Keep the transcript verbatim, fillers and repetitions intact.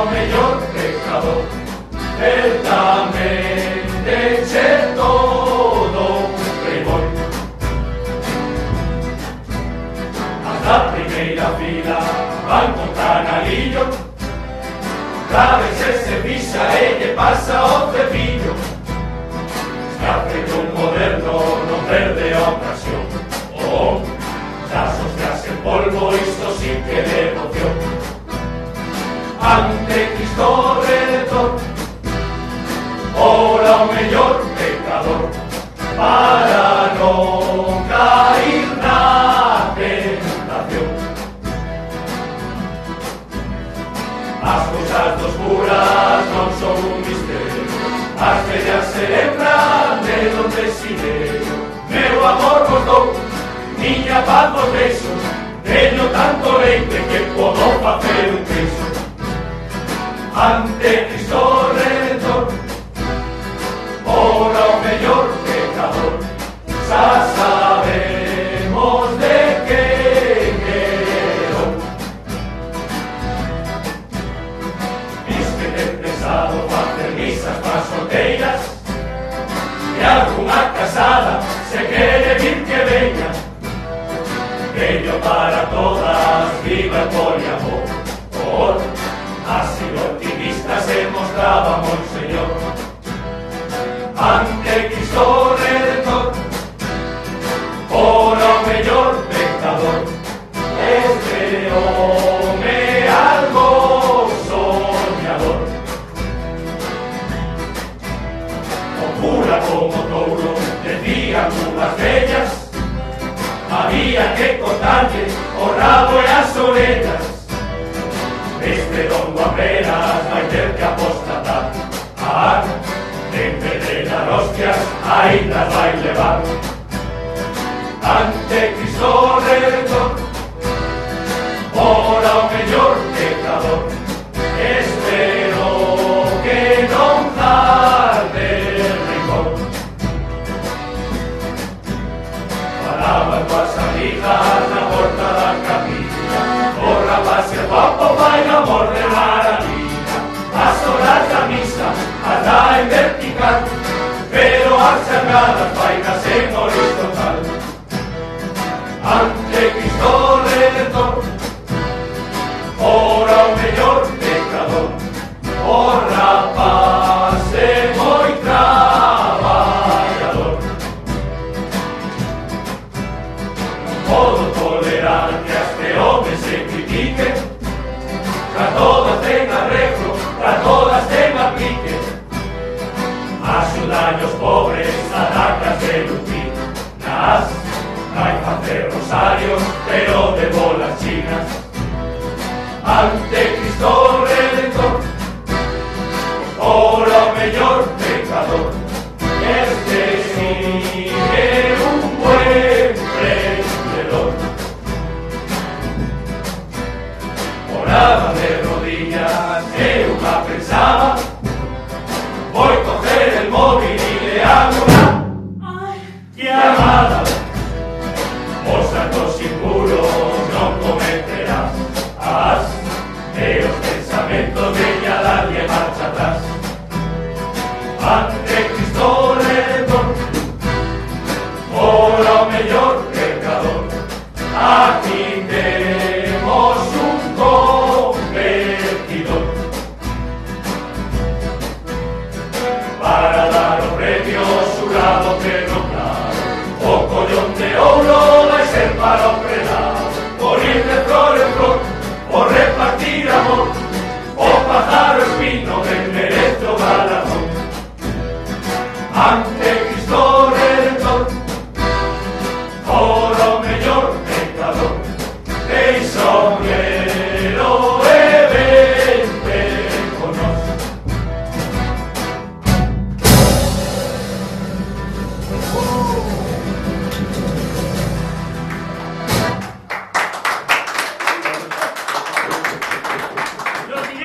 o mellor pecador, certamente che todo primor. Hasta a primeira fila van con canalillo, Traves se pixa e lle pasa o cepillo. Se aprende un moderno non perde a ocasión. Oh, das hostias en polvo, isto sí que devoción. Ante Cristo Redentor, ora o mellor pecador, para non cair na tentación. As cousas dos curas non son un misterio, as vellas se lembran de donde sileio. Meu amor vos dou, miña paz vos deixo, teño tanto leite que podo facer un queso. Ante Cristo Redentor, ora o mellor pecador, xa sabemos de quen quedou. Viste ten pensado facer misas para solteiras, e algunha casada se quere vir que veña. Veño para todas, viva el poliamor. Por así optimistas se mostraba Monseñor. Ante Cristo Redentor, ora o mellor pecador, este home algo soñador. O cura como touro, decían unhas vellas, había que cortarle o rabo e as orellas. Este don Guaperas vai ter que apostatar, a en vez de dar hostias, ainda vai levar. Ante Cristo Redentor, ora o mellor pecador, espero que non tarde rigor. Falaban coas amigas na porta da capilla, o rapaz e guapo vai amor de maravilla. As horas da misa anda en vertical, pero as sagradas vai en horizontal. Ante Cristo Redentor, ora o mellor pecador, o rapaz é moi traballador. Non podo tolerar que este home se critique, pra todas ten arreglo, pra todas ten aplique. Axudan os pobres a dacas de lutir, nas vai facer rosarios, pero de bolas chinas. Ante Cristo Redentor, ora o mellor pecador, este sí é un buen prendedor. Oraba de rodillas, eu a pensaba, voy a coger el móvil y le hago una llamada. Os actos impuros non cometerás, as e os pensamentos veña a darlle marcha atrás. Ante Cristo Redentor, ora o mellor pecador, aquí